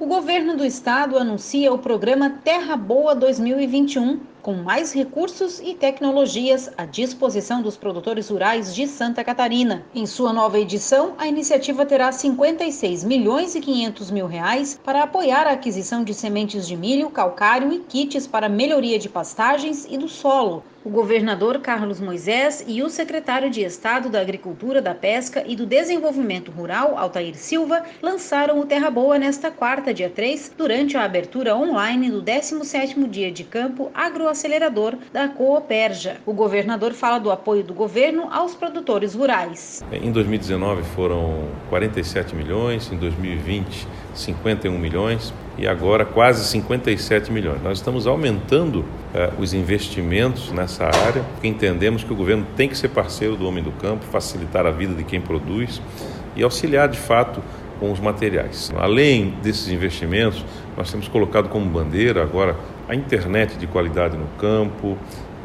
O governo do estado anuncia o programa Terra Boa 2021, com mais recursos e tecnologias à disposição dos produtores rurais de Santa Catarina. Em sua nova edição, a iniciativa terá 56 milhões e 500 mil reais para apoiar a aquisição de sementes de milho, calcário e kits para melhoria de pastagens e do solo. O governador Carlos Moisés e o secretário de Estado da Agricultura, da Pesca e do Desenvolvimento Rural, Altair Silva, lançaram o Terra Boa nesta quarta, dia 3, durante a abertura online do 17º dia de campo agroacelerador da Cooperja. O governador fala do apoio do governo aos produtores rurais. Em 2019 foram 47 milhões, em 2020 51 milhões e agora quase 57 milhões. Nós estamos aumentando os investimentos nessa área, porque entendemos que o governo tem que ser parceiro do homem do campo, facilitar a vida de quem produz e auxiliar de fato com os materiais. Além desses investimentos, nós temos colocado como bandeira agora a internet de qualidade no campo,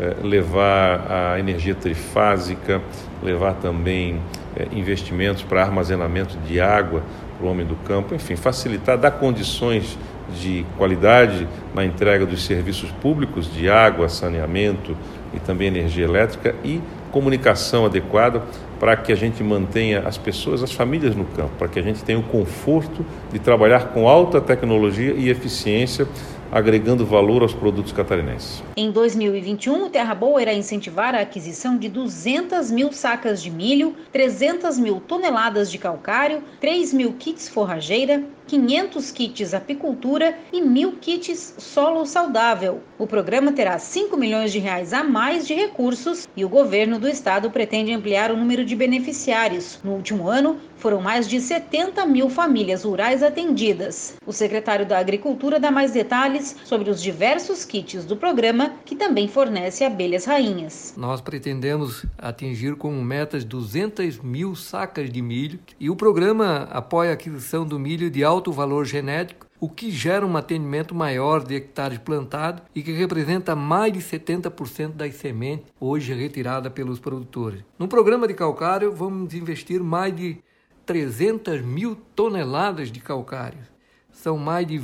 levar a energia trifásica, levar também investimentos para armazenamento de água para o homem do campo, enfim, facilitar, dar condições de qualidade na entrega dos serviços públicos de água, saneamento e também energia elétrica e comunicação adequada para que a gente mantenha as pessoas, as famílias no campo, para que a gente tenha o conforto de trabalhar com alta tecnologia e eficiência, agregando valor aos produtos catarinenses. Em 2021, o Terra Boa irá incentivar a aquisição de 200 mil sacas de milho, 300 mil toneladas de calcário, 3 mil kits forrageira, 500 kits apicultura e 1.000 kits solo saudável. O programa terá 5 milhões de reais a mais de recursos e o governo do estado pretende ampliar o número de beneficiários. No último ano, foram mais de 70 mil famílias rurais atendidas. O secretário da Agricultura dá mais detalhes sobre os diversos kits do programa, que também fornece abelhas rainhas. Nós pretendemos atingir como metas 200 mil sacas de milho e o programa apoia a aquisição do milho de alto valor genético, o que gera um atendimento maior de hectares plantados e que representa mais de 70% das sementes hoje retiradas pelos produtores. No programa de calcário, vamos investir mais de 300 mil toneladas de calcário. São mais de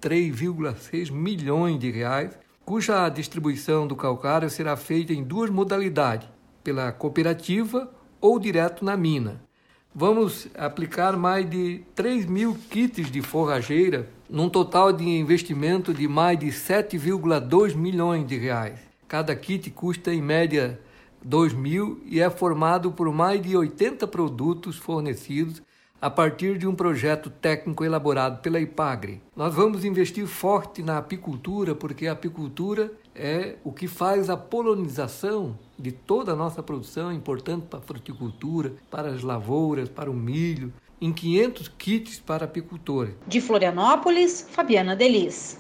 23,6 milhões de reais, cuja distribuição do calcário será feita em duas modalidades, pela cooperativa ou direto na mina. Vamos aplicar mais de 3 mil kits de forrageira, num total de investimento de mais de 7,2 milhões de reais. Cada kit custa em média 2 mil e é formado por mais de 80 produtos fornecidos a partir de um projeto técnico elaborado pela IPAGRE. Nós vamos investir forte na apicultura, porque a apicultura é o que faz a polinização de toda a nossa produção, importante para a fruticultura, para as lavouras, para o milho, em 500 kits para apicultores. De Florianópolis, Fabiana Delis.